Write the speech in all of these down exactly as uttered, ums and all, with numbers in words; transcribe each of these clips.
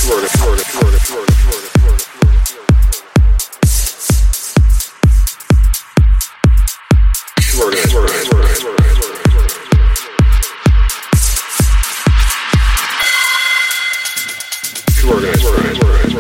Florida, Florida, Florida, Florida, Florida, Florida, Florida, Florida, Florida, Florida, Florida, Florida. Organized crime. Organized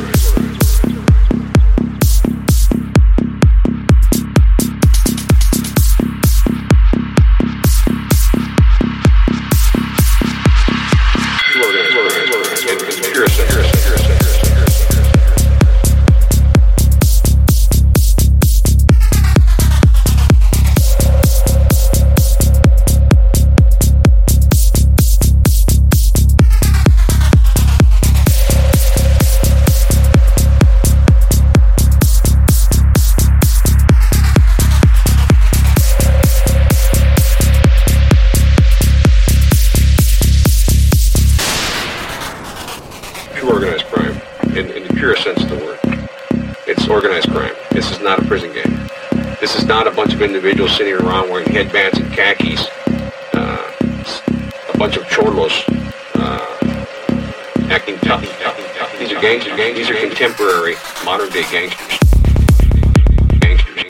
crime, in, in the purest sense of the word. It's organized crime. This is not a prison game. This is not a bunch of individuals sitting around wearing headbands and khakis, uh, a bunch of chorlos uh, acting tough. These are gangsters. These are contemporary, modern-day gangsters. Gangsters.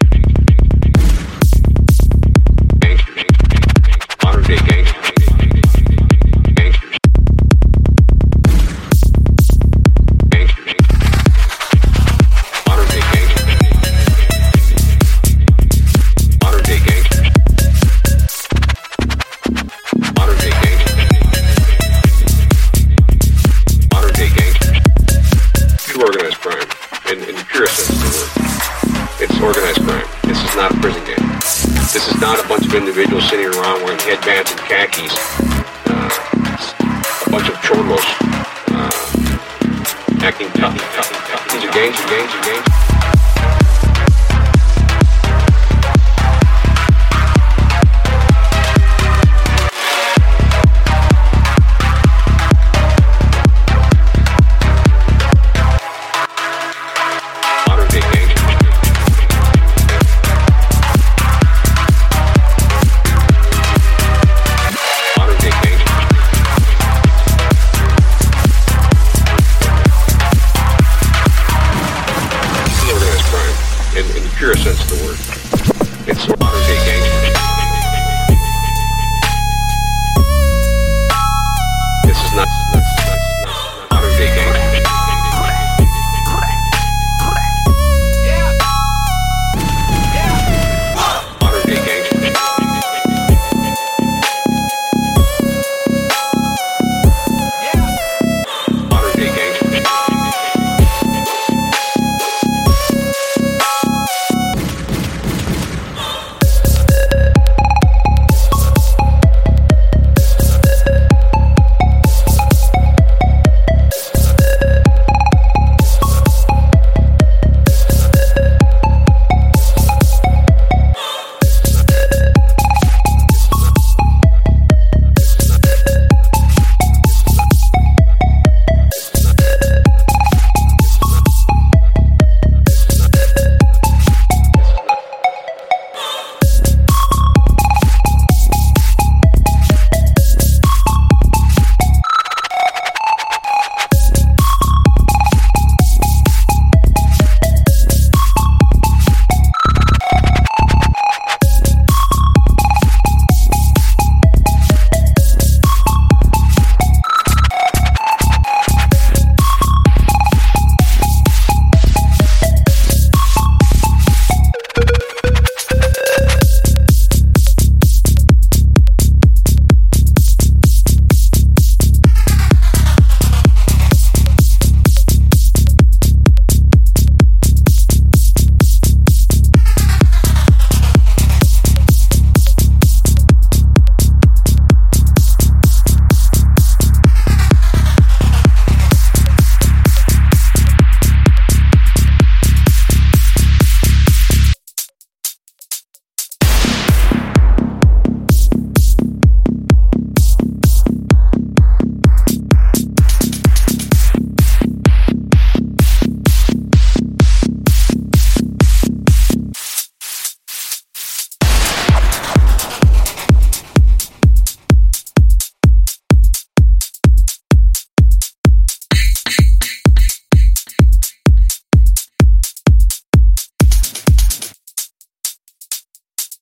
Gangsters. Modern-day gangsters. Organized crime, in, in the purest sense of the word. It's organized crime. This is not a prison game. This is not a bunch of individuals sitting around wearing headbands and khakis, uh, a bunch of chorlos uh, acting tough. These are gangsters, gangsters, gangsters.